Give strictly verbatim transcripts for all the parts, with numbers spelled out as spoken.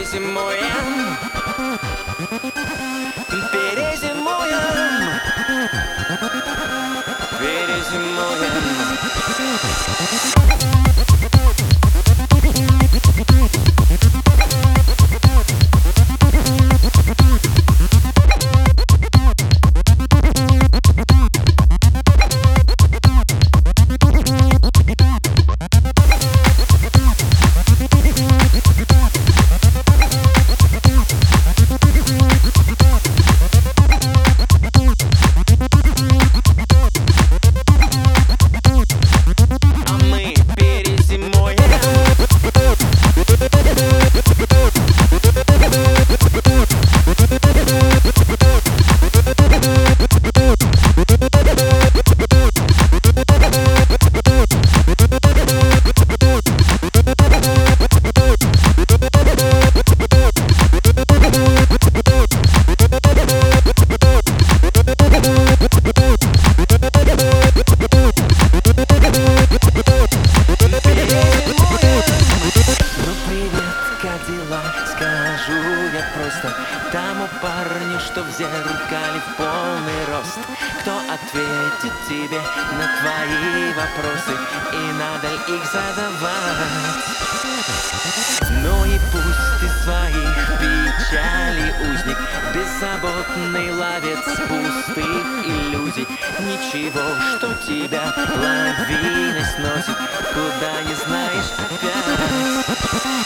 перезимуем, перезимуем, перезимуем. Скажу я просто тому парню, что в зеркале в полный рост. Кто ответит тебе на твои вопросы, и надо их задавать. Ну и пусть ты своих печалей узник, беззаботный ловец пустых иллюзий. Ничего, что тебя лавиной сносит, куда не знаешь опять.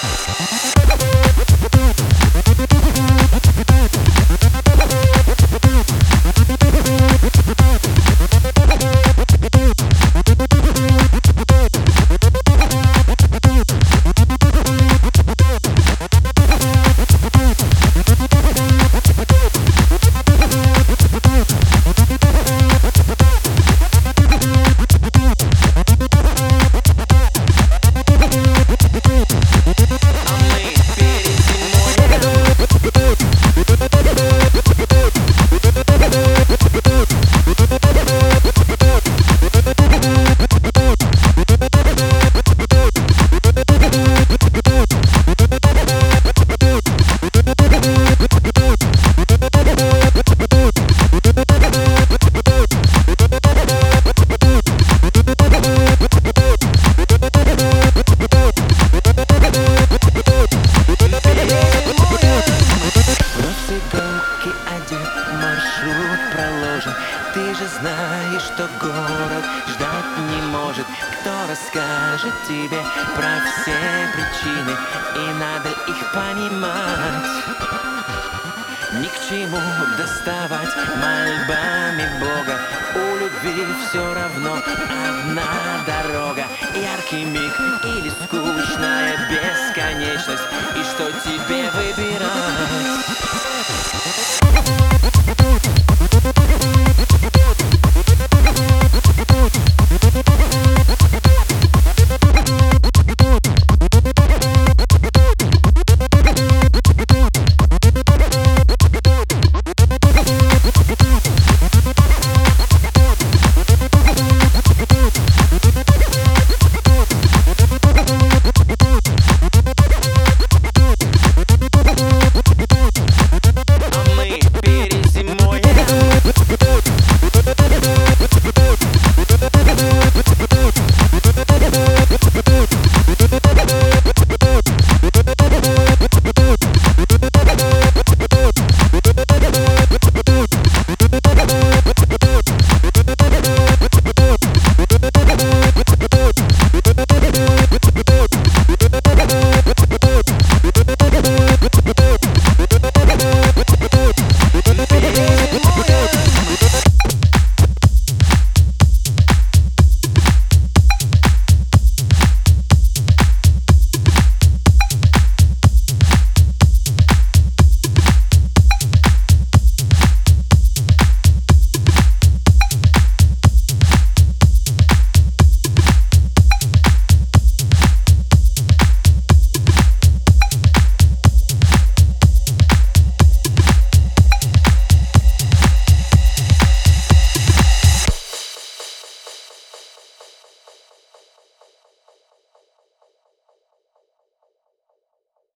Маршрут проложен, ты же знаешь, что город ждать не может. Кто расскажет тебе про все причины, и надо их понимать. Ни к чему доставать мольбами Бога, у любви все равно одна дорога. Яркий миг или скучная бесконечность, и что тебе выбирать?